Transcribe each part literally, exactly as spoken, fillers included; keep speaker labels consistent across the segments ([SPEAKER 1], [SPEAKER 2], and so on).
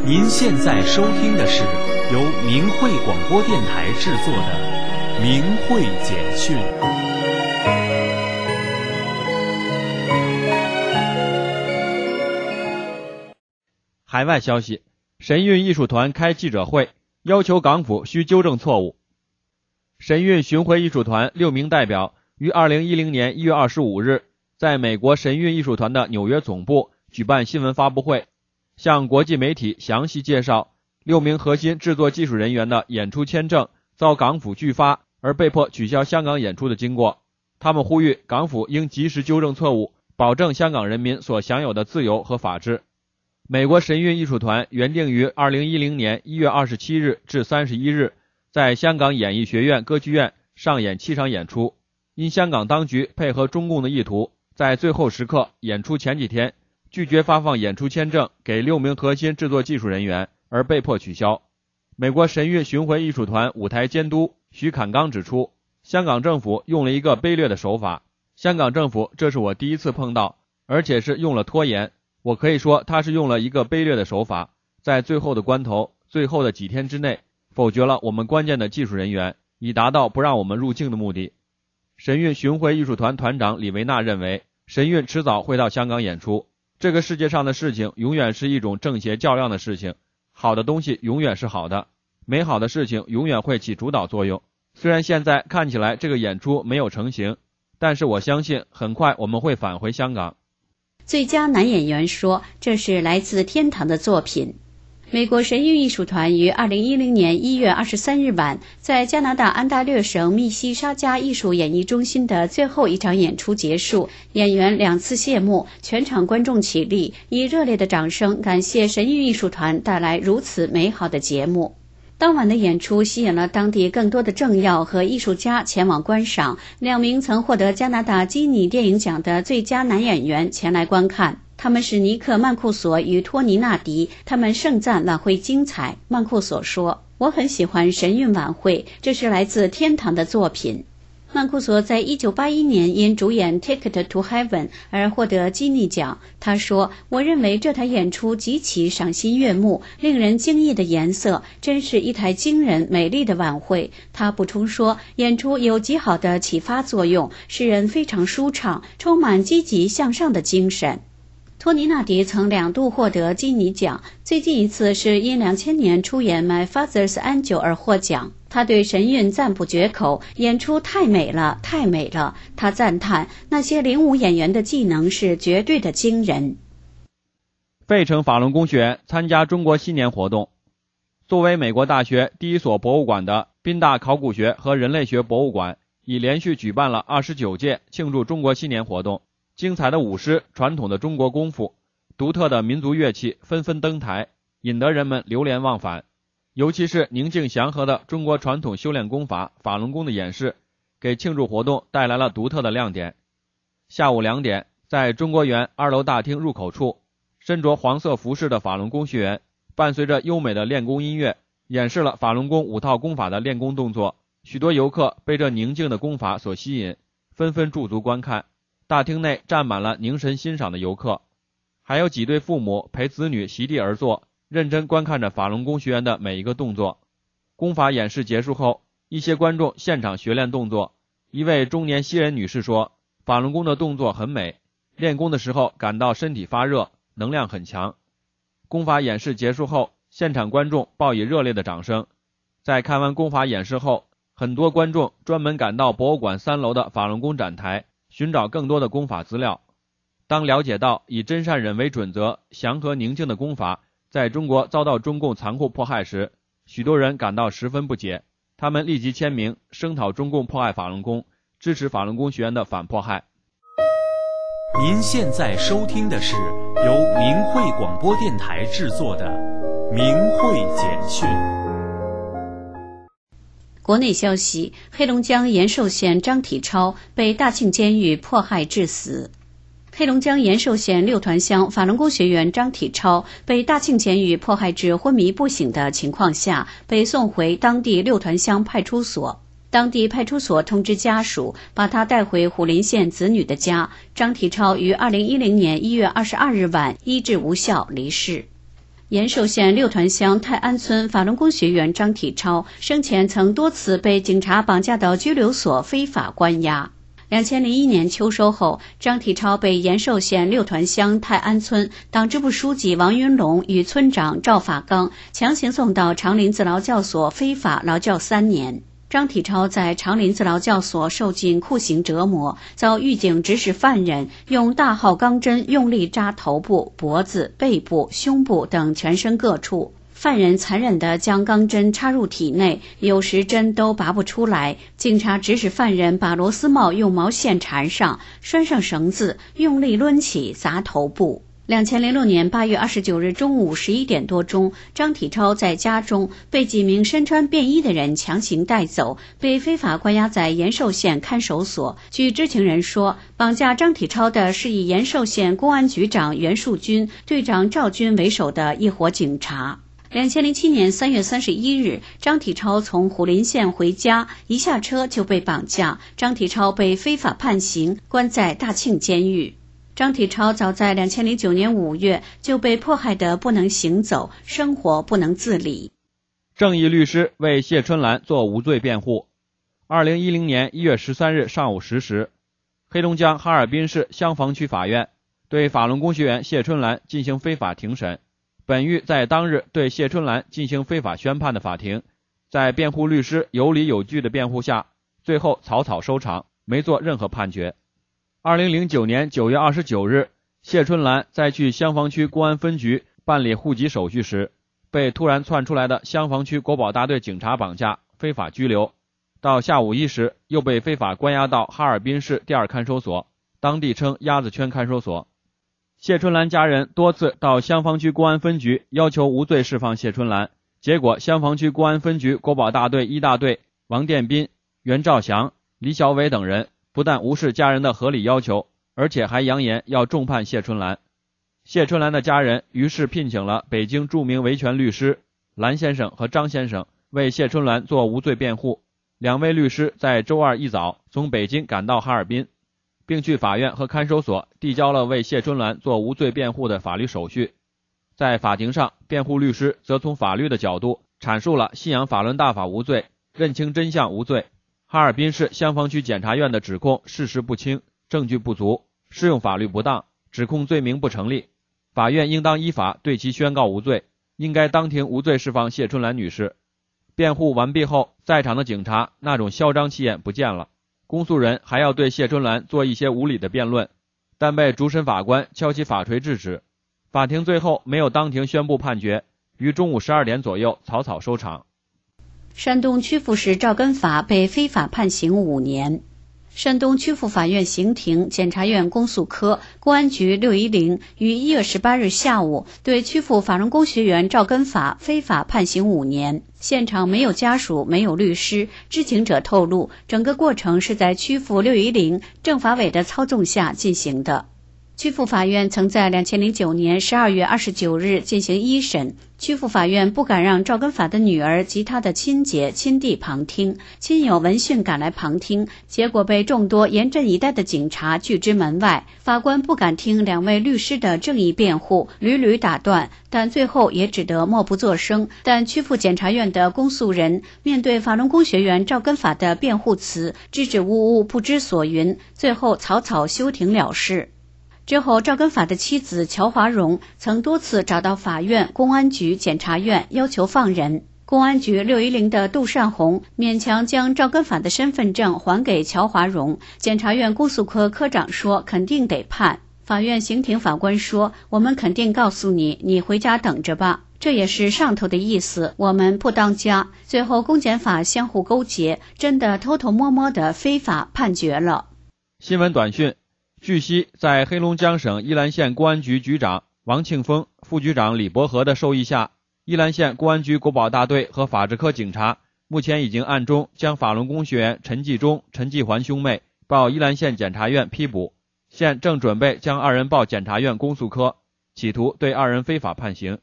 [SPEAKER 1] 您现在收听的是由明慧广播电台制作的《明慧简讯》。
[SPEAKER 2] 海外消息，神韵艺术团开记者会，要求港府需纠正错误。神韵巡回艺术团六名代表于二零一零年一月二十五日在美国神韵艺术团的纽约总部举办新闻发布会，向国际媒体详细介绍六名核心制作技术人员的演出签证遭港府拒发而被迫取消香港演出的经过。他们呼吁港府应及时纠正错误，保证香港人民所享有的自由和法治。美国神韵艺术团原定于二零一零年一月二十七日至三十一日在香港演艺学院歌剧院上演七场演出，因香港当局配合中共的意图，在最后时刻演出前几天拒绝发放演出签证给六名核心制作技术人员而被迫取消。美国神韵巡回艺术团舞台监督徐侃刚指出，香港政府用了一个卑劣的手法，香港政府这是我第一次碰到，而且是用了拖延，我可以说他是用了一个卑劣的手法，在最后的关头，最后的几天之内否决了我们关键的技术人员，以达到不让我们入境的目的。神韵巡回艺术团团长李维纳认为，神韵迟早会到香港演出，这个世界上的事情永远是一种正邪较量的事情，好的东西永远是好的，美好的事情永远会起主导作用。虽然现在看起来这个演出没有成型，但是我相信很快我们会返回香港。
[SPEAKER 3] 最佳男演员说，这是来自天堂的作品。美国神韵艺术团于二零一零年一月二十三日晚在加拿大安大略省密西沙加艺术演艺中心的最后一场演出结束，演员两次谢幕，全场观众起立，以热烈的掌声感谢神韵艺术团带来如此美好的节目。当晚的演出吸引了当地更多的政要和艺术家前往观赏，两名曾获得加拿大基尼电影奖的最佳男演员前来观看，他们是尼克·曼库索与托尼·纳迪，他们盛赞晚会精彩。曼库索说，我很喜欢神韵晚会，这是来自天堂的作品。曼库索在一九八一年因主演 Ticket to Heaven 而获得基尼奖。他说，我认为这台演出极其赏心悦目，令人惊异的颜色，真是一台惊人美丽的晚会。他补充说，演出有极好的启发作用，使人非常舒畅，充满积极向上的精神。托尼·纳迪曾两度获得基尼奖，最近一次是因两千年出演 My Father's Angel 而获奖。他对神韵赞不绝口，演出太美了，太美了。他赞叹那些领舞演员的技能是绝对的惊人。
[SPEAKER 2] 费城法轮功学员参加中国新年活动。作为美国大学第一所博物馆的宾大考古学和人类学博物馆，已连续举办了二十九届庆祝中国新年活动。精彩的舞狮、传统的中国功夫、独特的民族乐器纷纷登台，引得人们流连忘返。尤其是宁静祥和的中国传统修炼功法法轮功的演示，给庆祝活动带来了独特的亮点。下午两点，在中国园二楼大厅入口处，身着黄色服饰的法轮功学员伴随着优美的练功音乐，演示了法轮功五套功法的练功动作。许多游客被这宁静的功法所吸引，纷纷驻足观看。大厅内站满了凝神欣赏的游客，还有几对父母陪子女席地而坐，认真观看着法轮功学员的每一个动作。功法演示结束后，一些观众现场学练动作。一位中年西人女士说，法轮功的动作很美，练功的时候感到身体发热，能量很强。功法演示结束后，现场观众报以热烈的掌声。在看完功法演示后，很多观众专门赶到博物馆三楼的法轮功展台，寻找更多的功法资料。当了解到以真善忍为准则、祥和宁静的功法在中国遭到中共残酷迫害时，许多人感到十分不解，他们立即签名声讨中共迫害法轮功，支持法轮功学员的反迫害。
[SPEAKER 1] 您现在收听的是由明慧广播电台制作的《明慧简讯》。
[SPEAKER 3] 国内消息，黑龙江延寿县张体超被大庆监狱迫害致死。黑龙江延寿县六团乡法轮功学员张体超被大庆监狱迫害至昏迷不醒的情况下，被送回当地六团乡派出所。当地派出所通知家属，把他带回虎林县子女的家。张体超于二零一零年一月二十二日晚医治无效离世。 延寿县六团乡泰安村法轮功学员张体超生前曾多次被警察绑架到拘留所非法关押。两千零一年秋收后，张体超被延寿县六团乡泰安村党支部书记王云龙与村长赵法刚强行送到长林自劳教所非法劳教三年。张体超在长林自劳教所受尽酷刑折磨，遭狱警指使犯人用大号钢针用力扎头部、脖子、背部、胸部等全身各处。犯人残忍地将钢针插入体内，有时针都拔不出来。警察指使犯人把螺丝帽用毛线缠上，拴上绳子，用力抡起砸头部。两千零六年八月二十九日中午十一点多钟，张体超在家中被几名身穿便衣的人强行带走，被非法关押在延寿县看守所。据知情人说，绑架张体超的是以延寿县公安局长袁树军、队长赵军为首的一伙警察。两千零七年三月三十一日，张体超从虎林县回家，一下车就被绑架。张体超被非法判刑，关在大庆监狱。张体超早在两千零九年五月就被迫害得不能行走，生活不能自理。
[SPEAKER 2] 正义律师为谢春兰做无罪辩护。二零一零年一月十三日上午十时，黑龙江哈尔滨市香坊区法院对法轮功学员谢春兰进行非法庭审。本狱在当日对谢春兰进行非法宣判的法庭，在辩护律师有理有据的辩护下，最后草草收场，没做任何判决。二零零九年九月二十九日，谢春兰在去香坊区公安分局办理户籍手续时，被突然窜出来的香坊区国保大队警察绑架，非法拘留。到下午一时，又被非法关押到哈尔滨市第二看守所，当地称鸭子圈看守所。谢春兰家人多次到香坊区公安分局要求无罪释放谢春兰，结果香坊区公安分局国保大队一大队王殿斌、袁兆祥、李小伟等人不但无视家人的合理要求，而且还扬言要重判谢春兰。谢春兰的家人于是聘请了北京著名维权律师蓝先生和张先生为谢春兰做无罪辩护。两位律师在周二一早从北京赶到哈尔滨，并去法院和看守所递交了为谢春兰做无罪辩护的法律手续。在法庭上，辩护律师则从法律的角度阐述了信仰法轮大法无罪，认清真相无罪，哈尔滨市香坊区检察院的指控事实不清，证据不足，适用法律不当，指控罪名不成立，法院应当依法对其宣告无罪，应该当庭无罪释放谢春兰女士。辩护完毕后，在场的警察那种嚣张气焰不见了，公诉人还要对谢春兰做一些无理的辩论，但被主审法官敲起法锤制止。法庭最后没有当庭宣布判决，于中午十二点左右草草收场。
[SPEAKER 3] 山东曲阜市赵根法被非法判刑五年。山东曲阜法院刑庭、检察院公诉科、公安局六一零于一月十八日下午对曲阜法轮功学员赵根法非法判刑五年。现场没有家属，没有律师。知情者透露，整个过程是在曲阜六一零政法委的操纵下进行的。曲阜法院曾在两千零九年十二月二十九日进行一审，曲阜法院不敢让赵根法的女儿及他的亲姐亲弟旁听，亲友闻讯赶来旁听，结果被众多严阵以待的警察拒之门外。法官不敢听两位律师的正义辩护，屡屡打断，但最后也只得默不作声。但曲阜检察院的公诉人面对法轮功学员赵根法的辩护词，支支吾吾不知所云，最后草草休庭了事。之后，赵根法的妻子乔华荣曾多次找到法院、公安局、检察院要求放人。公安局六一零的杜善红勉强将赵根法的身份证还给乔华荣。检察院公诉科科长说肯定得判。法院刑庭法官说，我们肯定告诉你，你回家等着吧。这也是上头的意思，我们不当家。最后公检法相互勾结，真的偷偷摸摸的非法判决了。
[SPEAKER 2] 新闻短讯。据悉，在黑龙江省依兰县公安局局长王庆峰、副局长李伯和的授意下，依兰县公安局国保大队和法制科警察目前已经暗中将法轮功学员陈继忠、陈继环兄妹报依兰县检察院批捕，现正准备将二人报检察院公诉科，企图对二人非法判刑。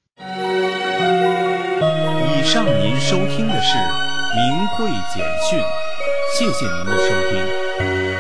[SPEAKER 1] 以上您收听的是明慧简讯，谢谢您的收听。